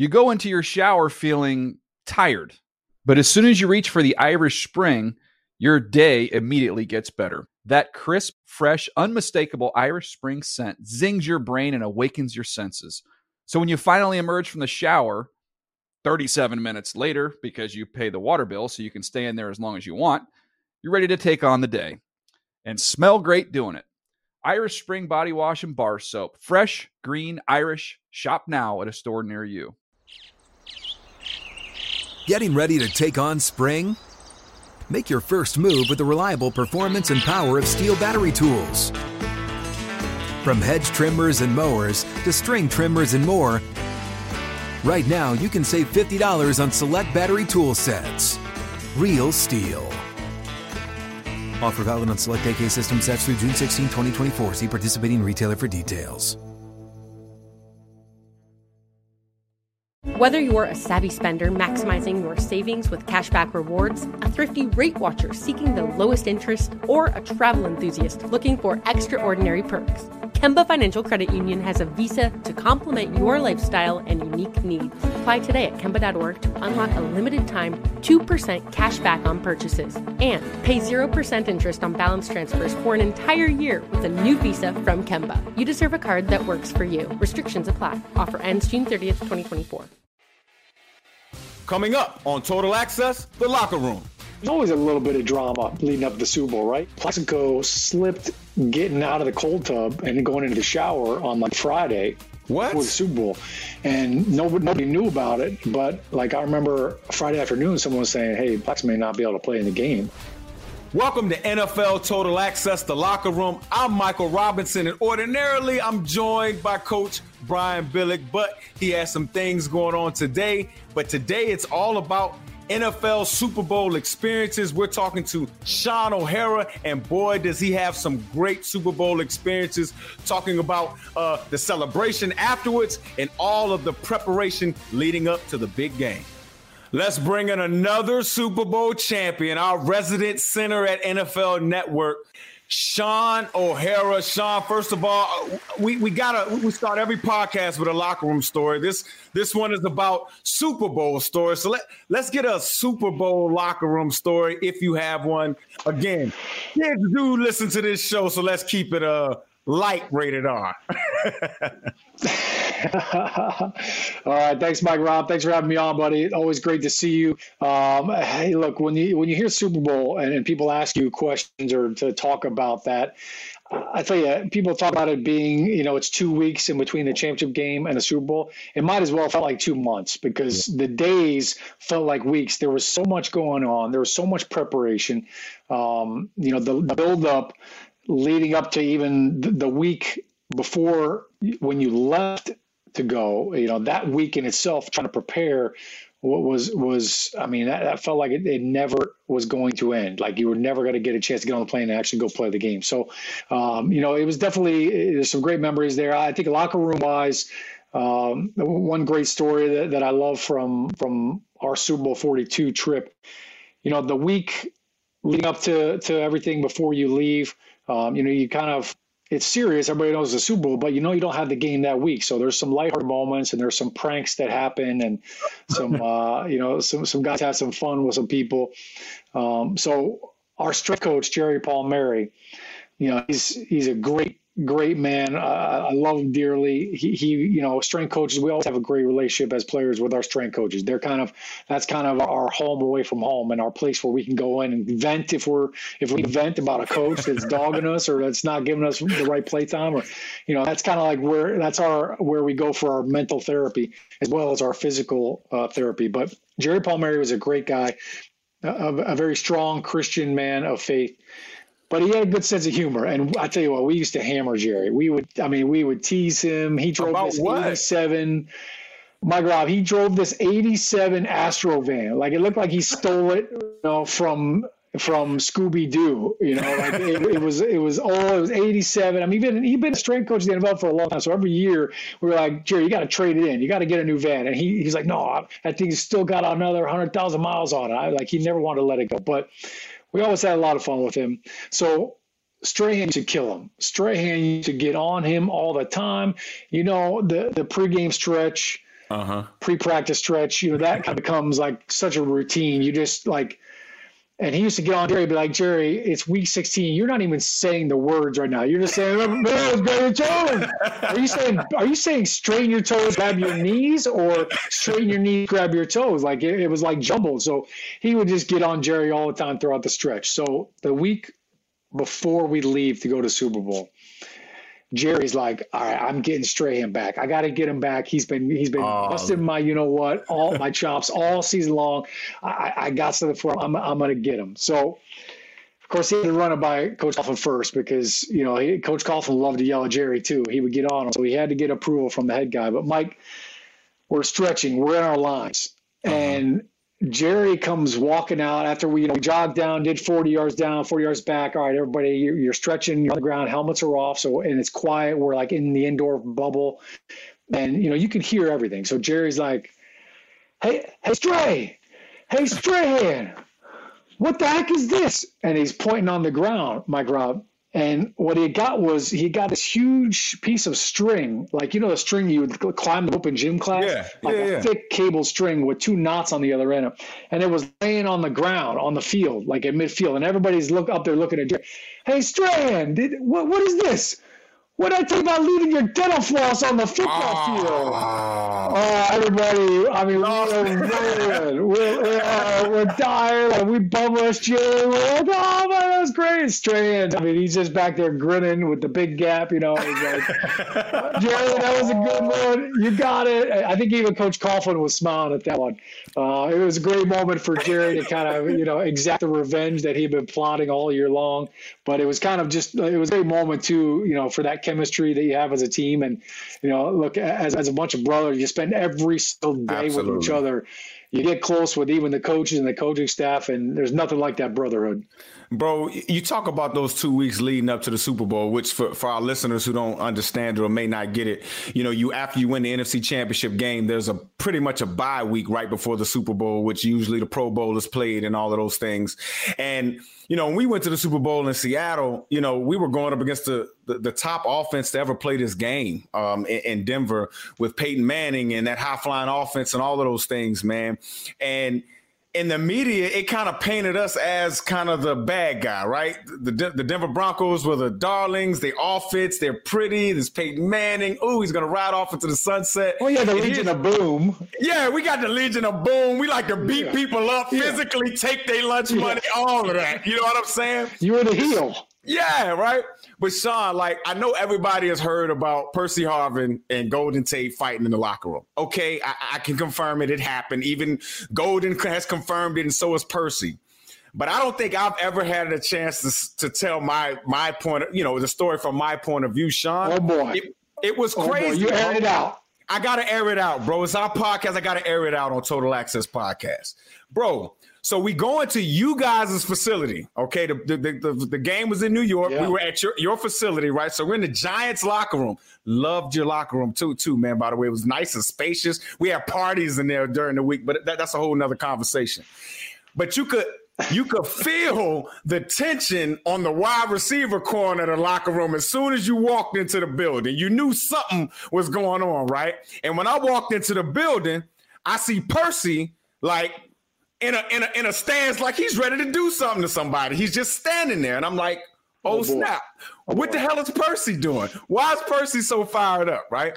You go into your shower feeling tired, but as soon as you reach for the Irish Spring, your day immediately gets better. That crisp, fresh, unmistakable Irish Spring scent zings your brain and awakens your senses. So when you finally emerge from the shower 37 minutes later, because you pay the water bill so you can stay in there as long as you want, you're ready to take on the day and smell great doing it. Irish Spring Body Wash and Bar Soap. Fresh, green, Irish. Shop now at a store near you. Getting ready to take on spring? Make your first move with the reliable performance and power of Steel battery tools. From hedge trimmers and mowers to string trimmers and more, right now you can save $50 on select battery tool sets. Real Steel. Offer valid on select AK system sets through June 16, 2024. See participating retailer for details. Whether you're a savvy spender maximizing your savings with cashback rewards, a thrifty rate watcher seeking the lowest interest, or a travel enthusiast looking for extraordinary perks, Kemba Financial Credit Union has a visa to complement your lifestyle and unique needs. Apply today at Kemba.org to unlock a limited time 2% cash back on purchases and pay 0% interest on balance transfers for an entire year with a new visa from Kemba. You deserve a card that works for you. Restrictions apply. Offer ends June 30th, 2024. Coming up on Total Access, the locker room. There's always a little bit of drama leading up to the Super Bowl, right? Plaxico slipped getting out of the cold tub and going into the shower on like Friday What? for the Super Bowl. And nobody knew about it. But like I remember Friday afternoon, someone was saying, hey, Plax may not be able to play in the game. Welcome to NFL Total Access, the locker room. I'm Michael Robinson, and ordinarily I'm joined by Coach Brian Billick, but he has some things going on today. But today it's all about NFL Super Bowl experiences. We're talking to Shaun O'Hara, and boy, does he have some great Super Bowl experiences, talking about the celebration afterwards and all of the preparation leading up to the big game. Let's bring in another Super Bowl champion, our resident center at NFL Network, Shaun O'Hara. Shaun, first of all, we start every podcast with a locker room story. This one is about Super Bowl stories. So let's get a Super Bowl locker room story if you have one. Again, kids do listen to this show, so let's keep it light rated R. All right. Thanks, Mike Rob. Thanks for having me on, buddy. Always great to see you. Hey, look, when you hear Super Bowl and people ask you questions or to talk about that, I tell you, people talk about it being, it's 2 weeks in between the championship game and the Super Bowl. It might as well felt like 2 months because the days felt like weeks. There was so much going on. There was so much preparation. The build-up leading up to even the week before when you left to go, that week in itself, trying to prepare that felt like it never was going to end. Like you were never going to get a chance to get on the plane and actually go play the game. So, it was definitely, there's some great memories there. I think locker room wise, one great story that I love from our Super Bowl 42 trip, the week leading up to everything before you leave, you kind of, it's serious. Everybody knows the Super Bowl, but you don't have the game that week. So there's some lighthearted moments and there's some pranks that happen and some, some guys have some fun with some people. So our strength coach, Jerry Palmieri, he's a great man. I love him dearly. He strength coaches, we always have a great relationship as players with our strength coaches. That's kind of our home away from home and our place where we can go in and vent if we vent about a coach that's dogging us or that's not giving us the right play time, or that's kind of like where we go for our mental therapy as well as our physical therapy. But Jerry Palmieri was a great guy, a very strong Christian man of faith. But he had a good sense of humor, and I tell you what, we used to hammer Jerry. We would tease him. He drove this 87. Mike Rob, he drove this 87 Astro van. Like it looked like he stole it, from Scooby Doo. It was 87. I mean, he'd been a strength coach at the NFL for a long time. So every year we were like, Jerry, you got to trade it in. You got to get a new van. And he's like, no, I think he's still got another 100,000 miles on it. He never wanted to let it go, but. We always had a lot of fun with him. So Strahan used to kill him. Strahan used to get on him all the time. The pregame stretch, pre-practice stretch, that kind of becomes like such a routine. You just like, and he used to get on Jerry, be like, Jerry, it's week 16. You're not even saying the words right now. You're just saying, grab your toes. Are you saying straighten your toes, grab your knees, or straighten your knees, grab your toes? Like it was like jumbled. So he would just get on Jerry all the time throughout the stretch. So the week before we leave to go to Super Bowl, Jerry's like, all right, I'm getting Strahan back. I got to get him back. He's been busting my, all my chops all season long. I got something for him. I'm going to get him. So, of course, he had to run it by Coach Coughlin first because, Coach Coughlin loved to yell at Jerry too. He would get on him. So he had to get approval from the head guy. But Mike, we're stretching. We're in our lines. And Jerry comes walking out after we jogged down, did 40 yards down, 40 yards back. All right, everybody, you're stretching, you're on the ground, helmets are off. So, and it's quiet. We're like in the indoor bubble and, you can hear everything. So Jerry's like, hey, Strahan, what the heck is this? And he's pointing on the ground, Mike Rob. And what he got was this huge piece of string, like, the string you would climb the open gym class, a thick cable string with 2 knots on the other end. And it was laying on the ground on the field, like at midfield. And everybody's up there looking at Jerry. Hey, Strahan, what is this? What did I tell you about leaving your dental floss on the football field? Oh, everybody, I mean, we're dying. And we published you. We're like, oh, man, that was great. Strahan, I mean, he's just back there grinning with the big gap, He's like, Jerry, that was a good one. You got it. I think even Coach Coughlin was smiling at that one. It was a great moment for Jerry to kind of, exact the revenge that he'd been plotting all year long. But it was kind of it was a great moment, too, for that chemistry that you have as a team. And, look, as a bunch of brothers, you spend every single day with each other. You get close with even the coaches and the coaching staff, and there's nothing like that brotherhood. Bro, you talk about those 2 weeks leading up to the Super Bowl, which for our listeners who don't understand it or may not get it, after you win the NFC Championship game, there's pretty much a bye week right before the Super Bowl, which usually the Pro Bowl is played and all of those things. And, when we went to the Super Bowl in Seattle, we were going up against the top offense to ever play this game in Denver with Peyton Manning and that high-flying offense and all of those things, man. And in the media, it kind of painted us as kind of the bad guy, right? The Denver Broncos were the darlings. They all fits. They're pretty. There's Peyton Manning. Oh, he's going to ride off into the sunset. Oh, yeah, the Legion of Boom. Yeah, we got the Legion of Boom. We like to beat people up, physically take their lunch money, all of that. You know what I'm saying? You were the heel. Yeah, right. But Sean, I know everybody has heard about Percy Harvin and Golden Tate fighting in the locker room. Okay, I can confirm it. It happened. Even Golden has confirmed it, and so has Percy. But I don't think I've ever had a chance to tell my point, the story from my point of view, Sean. Oh, boy. It was crazy. Boy, you aired it out. I got to air it out, bro. It's our podcast. I got to air it out on Total Access Podcast. Bro, so we go into you guys' facility, okay? The game was in New York. Yeah. We were at your facility, right? So we're in the Giants locker room. Loved your locker room too, man, by the way. It was nice and spacious. We had parties in there during the week, but that's a whole nother conversation. But you could feel the tension on the wide receiver corner of the locker room as soon as you walked into the building. You knew something was going on, right? And when I walked into the building, I see Percy in a stance like he's ready to do something to somebody. He's just standing there. And I'm like, oh snap. What the hell is Percy doing? Why is Percy so fired up, right?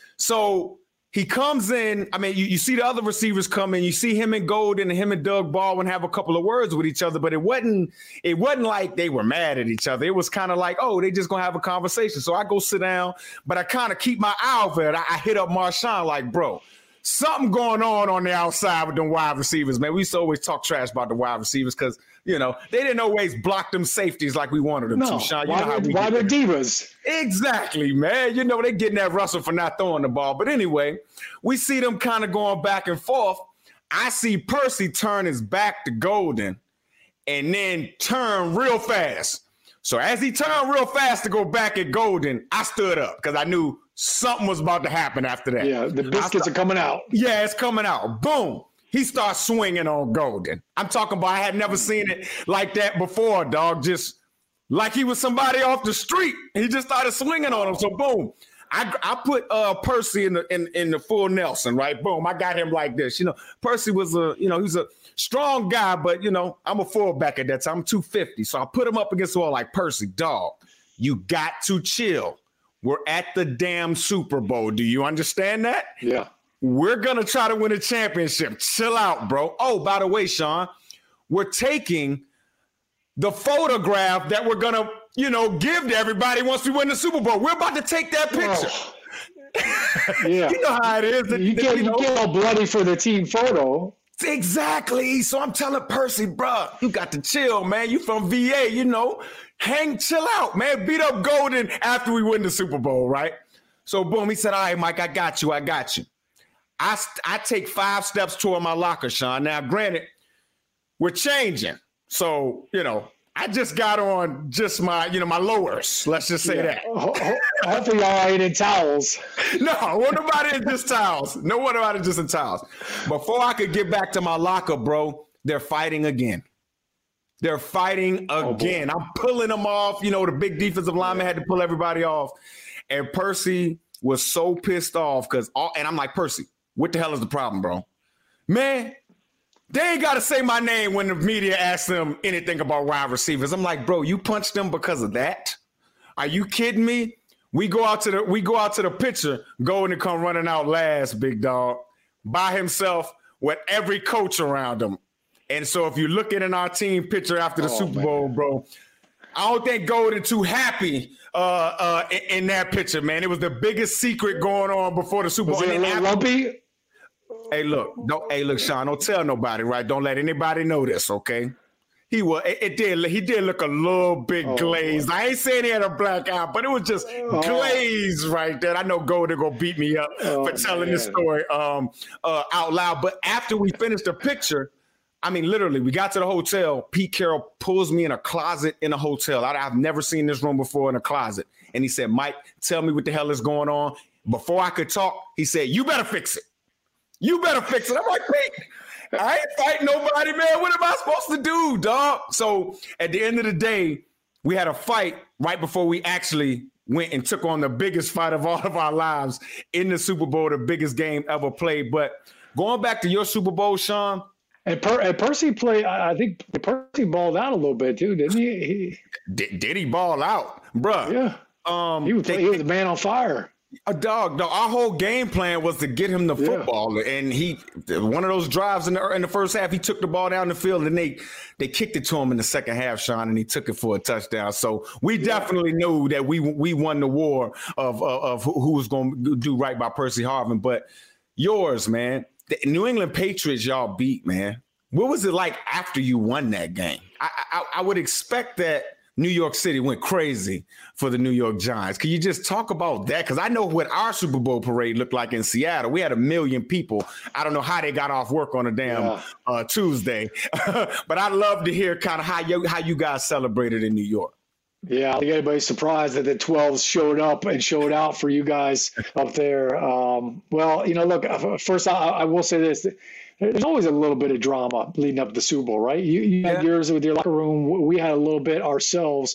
So he comes in. I mean, you see the other receivers come in. You see him and Golden and him and Doug Baldwin have a couple of words with each other, but it wasn't like they were mad at each other. It was kind of like, oh, they just going to have a conversation. So I go sit down, but I kind of keep my eye over it. I hit up Marshawn like, bro, something going on the outside with them wide receivers, man. We used to always talk trash about the wide receivers because, they didn't always block them safeties like we wanted them to, Sean. Why they're divas. Exactly, man. They're getting that Russell for not throwing the ball. But anyway, we see them kind of going back and forth. I see Percy turn his back to Golden and then turn real fast. So as he turned real fast to go back at Golden, I stood up because I knew something was about to happen after that. Yeah, the biscuits are coming out. Yeah, it's coming out. Boom. He starts swinging on Golden. I'm talking about I had never seen it like that before, dog. Just like he was somebody off the street. He just started swinging on him. So, boom. I put Percy in the full Nelson, right? Boom, I got him like this. Percy was he's a strong guy, but I'm a fullback at that time. I'm 250, so I put him up against the wall like, Percy, dog, you got to chill. We're at the damn Super Bowl. Do you understand that? Yeah. We're gonna try to win a championship. Chill out, bro. Oh, by the way, Sean, we're taking the photograph that we're gonna give to everybody once we win the Super Bowl. We're about to take that picture. Oh. Yeah. You know how it is. You get all bloody for the team photo. Exactly. So I'm telling Percy, bro, you got to chill, man. You from VA, chill out, man. Beat up Golden after we win the Super Bowl, right? So boom, he said, all right, Mike, I got you. I take 5 steps toward my locker, Sean. Now, granted, we're changing. So, I just got on just my lowers. Let's just say that. Hopefully y'all ain't in towels. No, nobody is just towels. No one about it just in towels. Before I could get back to my locker, bro, they're fighting again. I'm pulling them off. The big defensive lineman had to pull everybody off. And Percy was so pissed off and I'm like, Percy, what the hell is the problem, bro? Man, they ain't got to say my name when the media asks them anything about wide receivers. I'm like, bro, you punched them because of that? Are you kidding me? We go out to the picture, Golden come running out last, big dog, by himself with every coach around him. And so if you're looking in our team picture after the Super Bowl, bro, I don't think Golden too happy in that picture, man. It was the biggest secret going on before the Super Bowl. Was it a little lumpy? Hey, look, Sean, don't tell nobody, right? Don't let anybody know this, okay? He did look a little bit glazed. I ain't saying he had a black eye, but it was just glazed right there. I know Golden gonna beat me up for telling this story out loud. But after we finished the picture, I mean, literally, we got to the hotel. Pete Carroll pulls me in a closet in a hotel. I've never seen this room before in a closet. And he said, Mike, tell me what the hell is going on. Before I could talk, he said, you better fix it. I'm like, Pete, I ain't fighting nobody, man. What am I supposed to do, dog? So at the end of the day, we had a fight right before we actually went and took on the biggest fight of all of our lives in the Super Bowl, the biggest game ever played. But going back to your Super Bowl, Sean. And Percy played, I think Percy balled out a little bit too, didn't he? Did he ball out? Bruh. Yeah. He was the man on fire. A dog. Our whole game plan was to get him the football, and one of those drives in the first half, he took the ball down the field, and they kicked it to him in the second half, Sean, and he took it for a touchdown. So we definitely knew that we won the war of who was going to do right by Percy Harvin. But yours, man, the New England Patriots, y'all beat, man. What was it like after you won that game? I would expect that New York City went crazy for the New York Giants. Can you just talk about that? Because I know what our Super Bowl parade looked like in Seattle. We had 1 million people. I don't know how they got off work on a damn Tuesday. But I'd love to hear kind of how you guys celebrated in New York. Yeah, I think everybody's surprised that the 12s showed up and showed out for you guys up there. Well, look, first I will say this. There's always a little bit of drama leading up to the Super Bowl, right? You had yours with your locker room. We had a little bit ourselves.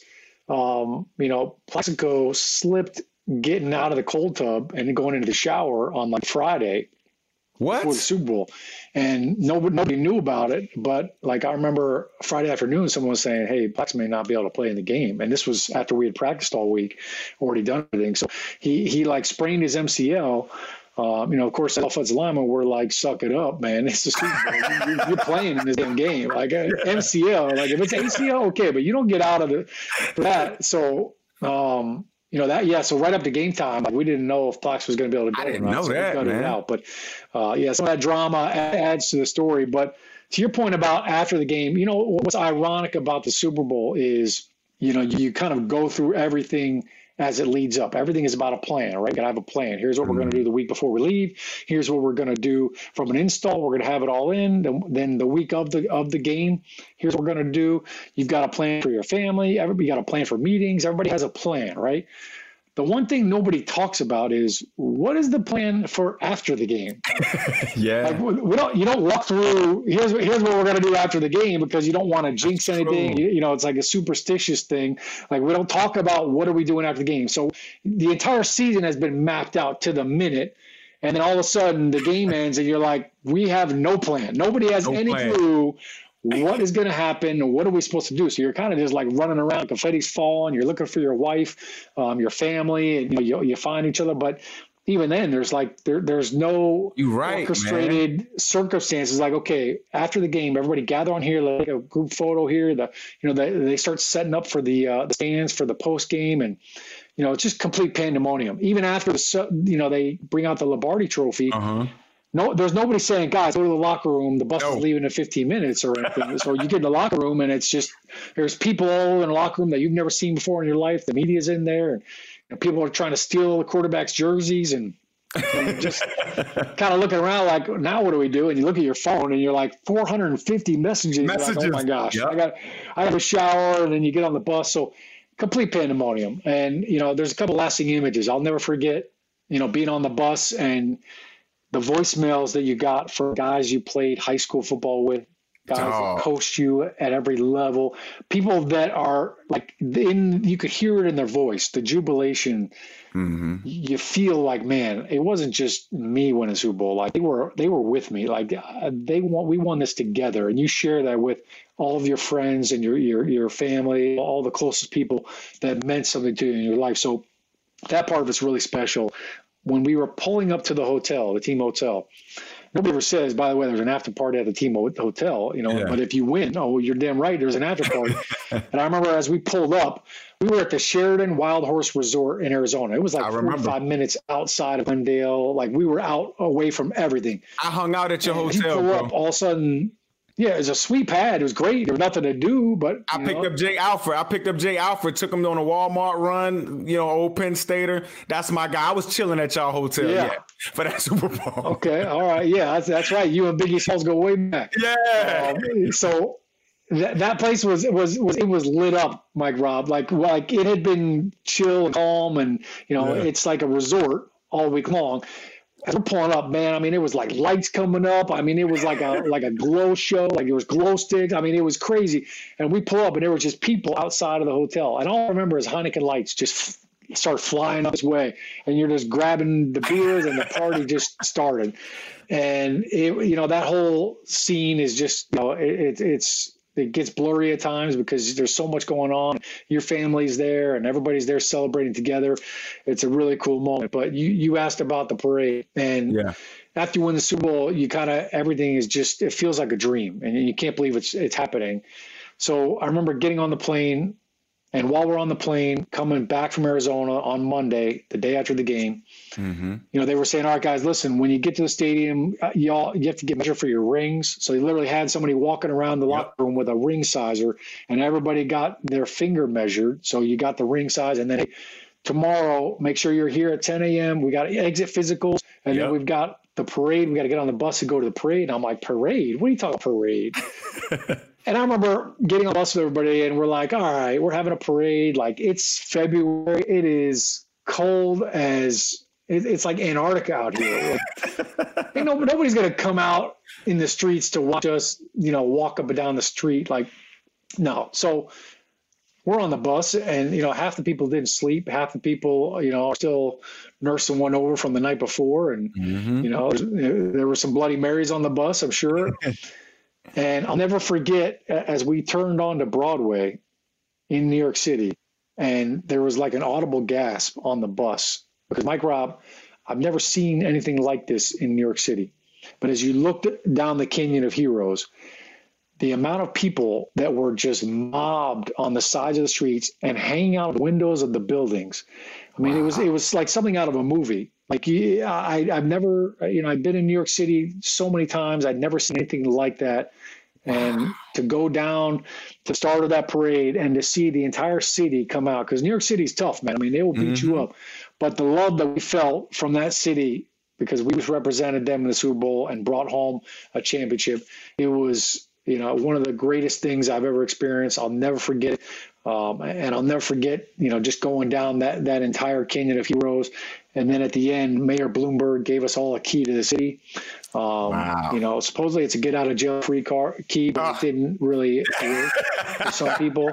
Plaxico slipped getting out of the cold tub and going into the shower on like Friday. What? Before the Super Bowl. And nobody knew about it. But like I remember Friday afternoon, someone was saying, hey, Plex may not be able to play in the game. And this was after we had practiced all week, already done everything. So he like sprained his MCL. Of course, the offensive linemen were like, suck it up, man. It's just, you're playing in this damn game. Like MCL, like if it's ACL, okay, but you don't get out of it for that. So, so right up to game time, like we didn't know if Plex was going to be able to go. I didn't know that, man. It out. But, some of that drama adds to the story. But to your point about after the game, what's ironic about the Super Bowl is, you kind of go through everything as it leads up. Everything is about a plan, right? You gotta have a plan. Here's what we're going to do the week before we leave. Here's what we're going to do from an install. We're going to have it all in. Then the week of the game, here's what we're going to do. You've got a plan for your family. Everybody got a plan for meetings. Everybody has a plan, right? The one thing nobody talks about is what is the plan for after the game? Yeah. Like you don't walk through, here's what we're going to do after the game, because you don't want to jinx anything. You know, it's like a superstitious thing. Like, we don't talk about what are we doing after the game. So the entire season has been mapped out to the minute. And then all of a sudden the game ends and you're like, we have no plan. Nobody has any clue what is going to happen and what are we supposed to do. So you're kind of just like running around, confetti's falling, you're looking for your wife, your family, and you find each other. But even then there's like, there's no orchestrated circumstances. Like, okay, after the game, everybody gather on here, like a group photo here. They start setting up for the stands for the post game, and it's just complete pandemonium. Even after they bring out the Lombardi Trophy. No, there's nobody saying, guys, go to the locker room. The bus is leaving in 15 minutes or anything. So you get in the locker room and it's just, there's people all over in the locker room that you've never seen before in your life. The media's in there, and people are trying to steal the quarterback's jerseys, and just kind of looking around like, now what do we do? And you look at your phone and you're like 450 messages. Like, oh my gosh, yep. I have a shower, and then you get on the bus. So complete pandemonium. And, there's a couple lasting images. I'll never forget, being on the bus and the voicemails that you got for guys you played high school football with, guys that coached you at every level, people that are like, you could hear it in their voice, the jubilation. Mm-hmm. You feel like, man, it wasn't just me winning Super Bowl. Like, they were with me. Like, we won this together, and you share that with all of your friends and your family, all the closest people that meant something to you in your life. So that part of it's really special. When we were pulling up to the hotel, the team hotel, nobody ever says, by the way, there's an after party at the team hotel, but if you win, you're damn right, there's an after party. And I remember as we pulled up, we were at the Sheridan Wild Horse Resort in Arizona. It was like 45 minutes outside of Glendale. Like, we were out away from everything. I hung out at your hotel, bro. Up, all of a sudden, it was a sweet pad. It was great. There was nothing to do, but I picked up Jay Alfred. Took him on a Walmart run. Old Penn Stater. That's my guy. I was chilling at y'all hotel. For that Super Bowl. Okay, all right, that's right. You and Biggie Smalls go way back. Yeah. So that place was lit up, Mike Rob. Like it had been chill and calm, and it's like a resort all week long. As we're pulling up, man, I mean, it was like lights coming up. I mean, it was like a glow show. Like, it was glow sticks. I mean, it was crazy. And we pull up, and there were just people outside of the hotel. And all I remember is Heineken lights just start flying up this way, and you're just grabbing the beers, and the party just started. And that whole scene is just, it gets blurry at times because there's so much going on. Your family's there and everybody's there celebrating together. It's a really cool moment. But you asked about the parade, and after you win the Super Bowl, everything is just, it feels like a dream, and you can't believe it's happening. So I remember getting on the plane, and while we're on the plane coming back from Arizona on Monday, the day after the game, they were saying, all right, guys, listen, when you get to the stadium, you have to get measured for your rings. So they literally had somebody walking around the locker room with a ring sizer, and everybody got their finger measured. So you got the ring size, and then, hey, tomorrow, make sure you're here at 10 a.m. We got exit physicals, and then we've got the parade. We got to get on the bus and go to the parade. And I'm like, parade? What are you talking parade? And I remember getting on the bus with everybody, and we're like, all right, we're having a parade. Like, it's February. It is cold as it's like Antarctica out here. Like, nobody's going to come out in the streets to watch us, walk up and down the street. Like, no. So we're on the bus, and, half the people didn't sleep. Half the people, are still nursing one over from the night before. And, there were some Bloody Marys on the bus, I'm sure. And I'll never forget, as we turned onto Broadway in New York City, and there was like an audible gasp on the bus. Because, Mike Rob, I've never seen anything like this in New York City. But as you looked down the Canyon of Heroes, the amount of people that were just mobbed on the sides of the streets and hanging out of the windows of the buildings. I mean, it was like something out of a movie. Like, I've never, I've been in New York City so many times. I'd never seen anything like that. And to go down to the start of that parade and to see the entire city come out, because New York City's tough, man. I mean, they will beat you up. But the love that we felt from that city, because we represented them in the Super Bowl and brought home a championship, it was one of the greatest things I've ever experienced. I'll never forget it. And I'll never forget, just going down that entire Canyon of Heroes. And then at the end, Mayor Bloomberg gave us all a key to the city. Wow. Supposedly it's a get out of jail free key, but it didn't really work for some people.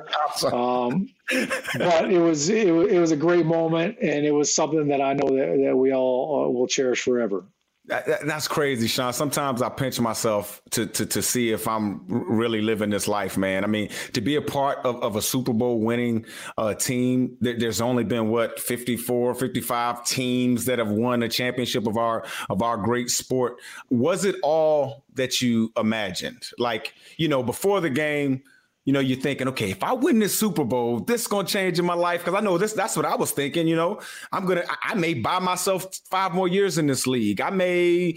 But it was a great moment, and it was something that I know that we all will cherish forever. That's crazy, Sean. Sometimes I pinch myself to see if I'm really living this life, man. I mean, to be a part of a Super Bowl winning team, there's only been 54, 55 teams that have won a championship of our great sport. Was it all that you imagined? Like, before the game, you're thinking, okay, if I win this Super Bowl, this is going to change in my life. Because I know that's what I was thinking, I may buy myself 5 more years in this league. I may,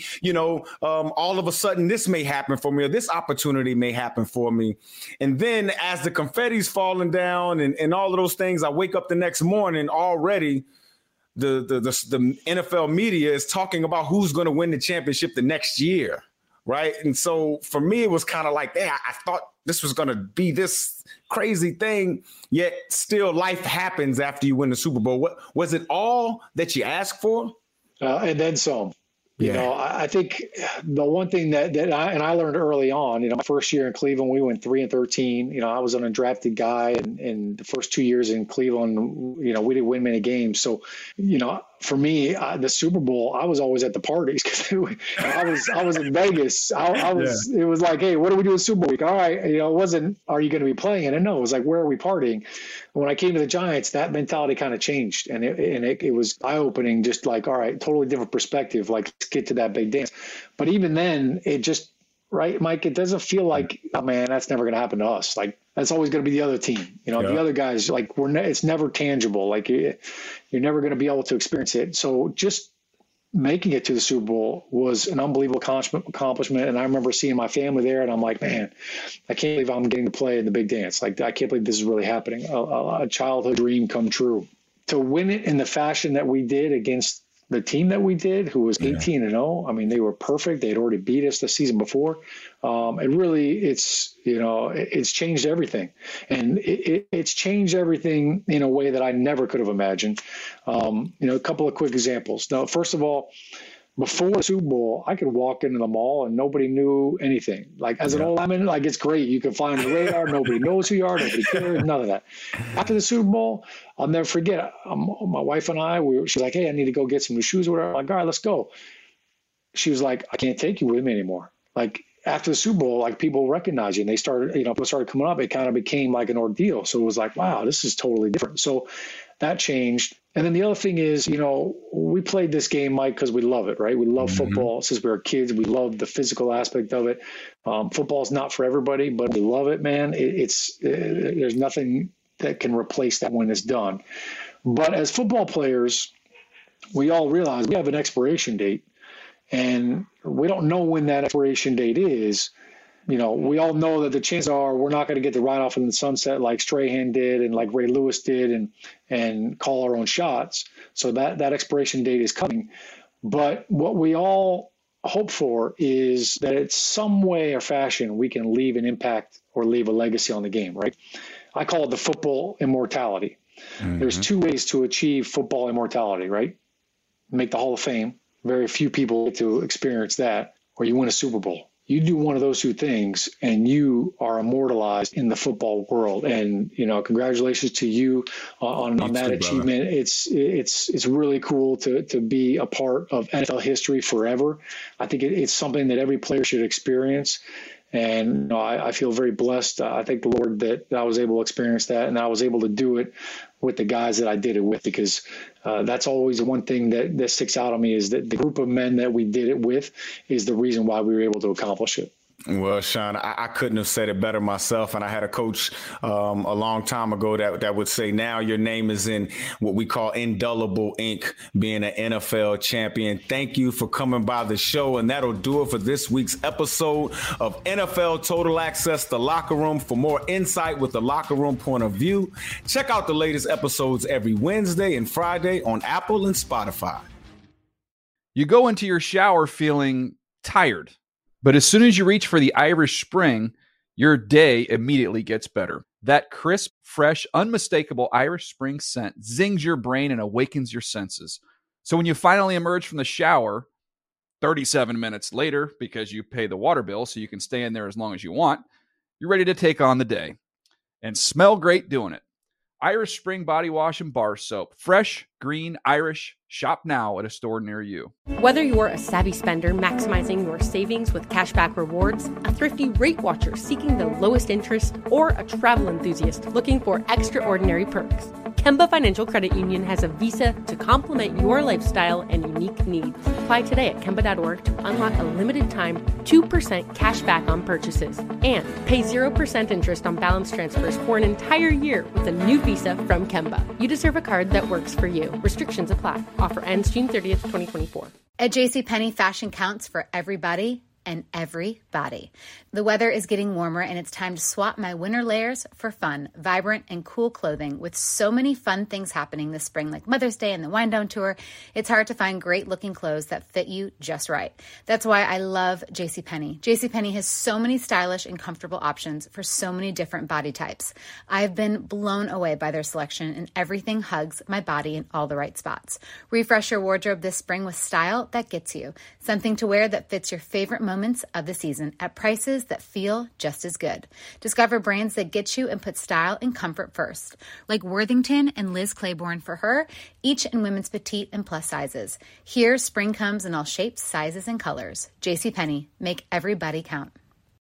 all of a sudden this may happen for me, or this opportunity may happen for me. And then as the confetti's falling down and all of those things, I wake up the next morning already. The NFL media is talking about who's going to win the championship the next year. Right. And so for me, it was kind of like, I thought this was going to be this crazy thing, yet still life happens after you win the Super Bowl. What was it all that you asked for? And then some. I think the one thing that I learned early on, my first year in Cleveland, we went 3-13. I was an undrafted guy, and the first 2 years in Cleveland, we didn't win many games. So, for me, the Super Bowl, I was always at the parties because I was in Vegas. It was like, hey, what do we do in Super Bowl week? All right, it wasn't, are you going to be playing? And no, it was like, where are we partying? When I came to the Giants, that mentality kind of changed, and it was eye opening. Just like, all right, totally different perspective. Like, let's get to that big dance. But even then, it just, right, Mike, it doesn't feel like, oh man, that's never going to happen to us. Like, that's always going to be the other team. The other guys, like, it's never tangible. Like, you're never going to be able to experience it. So just making it to the Super Bowl was an unbelievable accomplishment. And I remember seeing my family there, and I'm like, man, I can't believe I'm getting to play in the big dance. Like, I can't believe this is really happening. A childhood dream come true. To win it in the fashion that we did against the team that we did, who was 18-0. I mean, they were perfect. They had already beat us the season before. It's changed everything. And it's changed everything in a way that I never could have imagined. A couple of quick examples. Now, first of all, before the Super Bowl, I could walk into the mall and nobody knew anything. Like, as an old lineman, like, it's great. You can fly on the radar. Nobody knows who you are. Nobody cares. None of that. After the Super Bowl, I'll never forget. My wife and I, she was like, hey, I need to go get some new shoes or whatever. I'm like, all right, let's go. She was like, I can't take you with me anymore. Like, after the Super Bowl, like, people recognize you, and they started, people started coming up. It kind of became like an ordeal. So it was like, wow, this is totally different. So that changed. And then the other thing is, we played this game, Mike, because we love it, right? We love football since we were kids. We love the physical aspect of it. Football is not for everybody, but we love it, man. There's nothing that can replace that when it's done. But as football players, we all realize we have an expiration date, and we don't know when that expiration date is. We all know that the chances are we're not going to get the ride off in the sunset like Strahan did and like Ray Lewis did and call our own shots. So that expiration date is coming. But what we all hope for is that in some way or fashion we can leave an impact or leave a legacy on the game, right? I call it the football immortality. There's 2 ways to achieve football immortality, right? Make the Hall of Fame. Very few people get to experience that, or you win a Super Bowl. You do one of those 2 things and you are immortalized in the football world. And, congratulations to you on that achievement. It's really cool to be a part of NFL history forever. I think it's something that every player should experience. And I feel very blessed. I thank the Lord that I was able to experience that, and I was able to do it with the guys that I did it with, because that's always the one thing that sticks out on me, is that the group of men that we did it with is the reason why we were able to accomplish it. Well, Sean, I couldn't have said it better myself. And I had a coach a long time ago that would say, now your name is in what we call indelible ink, being an NFL champion. Thank you for coming by the show. And that'll do it for this week's episode of NFL Total Access, The Locker Room. For more insight with the Locker Room point of view, check out the latest episodes every Wednesday and Friday on Apple and Spotify. You go into your shower feeling tired, but as soon as you reach for the Irish Spring, your day immediately gets better. That crisp, fresh, unmistakable Irish Spring scent zings your brain and awakens your senses. So when you finally emerge from the shower 37 minutes later, because you pay the water bill so you can stay in there as long as you want, you're ready to take on the day and smell great doing it. Irish Spring Body Wash and Bar Soap. Fresh, green, Irish. Shop now at a store near you. Whether you're a savvy spender maximizing your savings with cashback rewards, a thrifty rate watcher seeking the lowest interest, or a travel enthusiast looking for extraordinary perks, Kemba Financial Credit Union has a visa to complement your lifestyle and unique needs. Apply today at Kemba.org to unlock a limited time 2% cash back on purchases and pay 0% interest on balance transfers for an entire year with a new visa from Kemba. You deserve a card that works for you. Restrictions apply. Offer ends June 30th, 2024. At JCPenney, fashion counts for everybody and everybody. The weather is getting warmer and it's time to swap my winter layers for fun, vibrant, and cool clothing. With so many fun things happening this spring, like Mother's Day and the Wind Down Tour, it's hard to find great looking clothes that fit you just right. That's why I love JCPenney. JCPenney has so many stylish and comfortable options for so many different body types. I've been blown away by their selection, and everything hugs my body in all the right spots. Refresh your wardrobe this spring with style that gets you. Something to wear that fits your favorite moments of the season at prices that feel just as good. Discover brands that get you and put style and comfort first, like Worthington and Liz Claiborne for her, each in women's petite and plus sizes. Here, spring comes in all shapes, sizes, and colors. JCPenney, make everybody count.